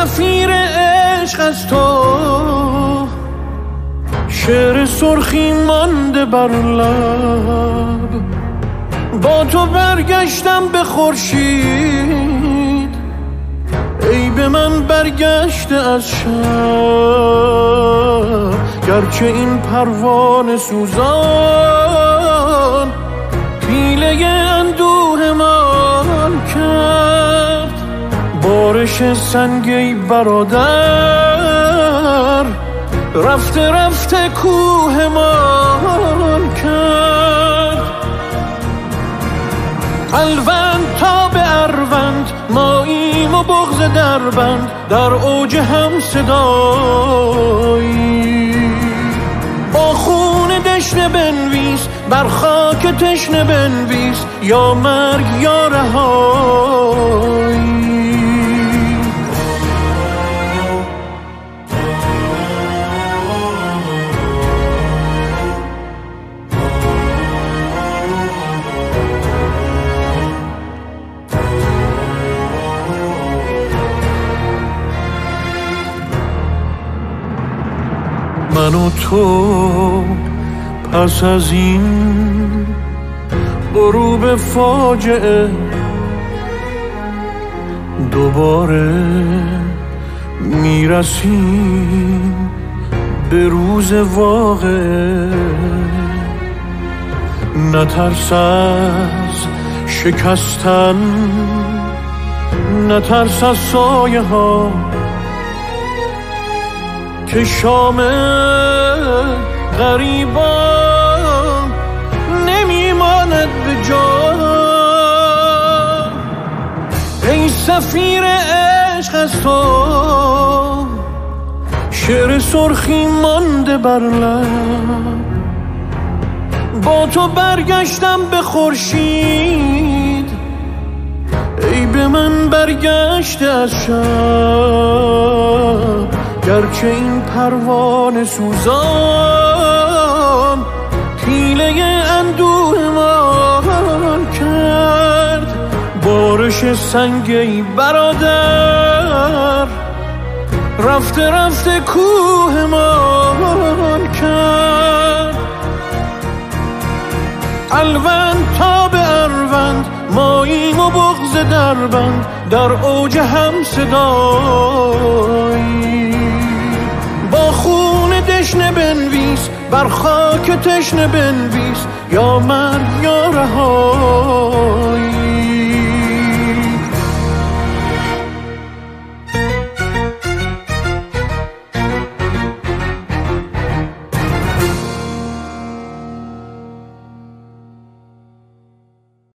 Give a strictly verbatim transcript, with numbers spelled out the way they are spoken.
سفیر عشق از تو، شعر سرخی مانده بر لب. با تو برگشتم به خورشید، ای به من برگشته از شب. گرچه این پروانه سوزان پیله اندوه من کرد. بارش سنگی برادر رفته رفته کوه من کرد. الوند تا به اروند ماییم و بغض دربند، در اوج هم صدایی. با خون دشنه بنویس بر خاک تشنه بنویس، یا مرگ یا رهایی. من و تو پس از این غروب فاجعه دوباره میرسیم به روز واقعه. نترس از شکستن، نترس از سایه ها که شام غریبان نمیماند به جا. ای سفیر عشق از تو، شعر سرخی مانده بر لب. با تو برگشتم به خورشید، ای به من برگشته از شب. گرچه این پروانه سوزان پیله اندوه من کرد. بارش سنگی برادر رفته رفته کوه من کرد. الوند تا به اروند ماییم و بغض دربند، در اوج هم صدایی. با خون دشنه بنویس بر خاک تشنه بنویس، یا مرگ یا رهایی.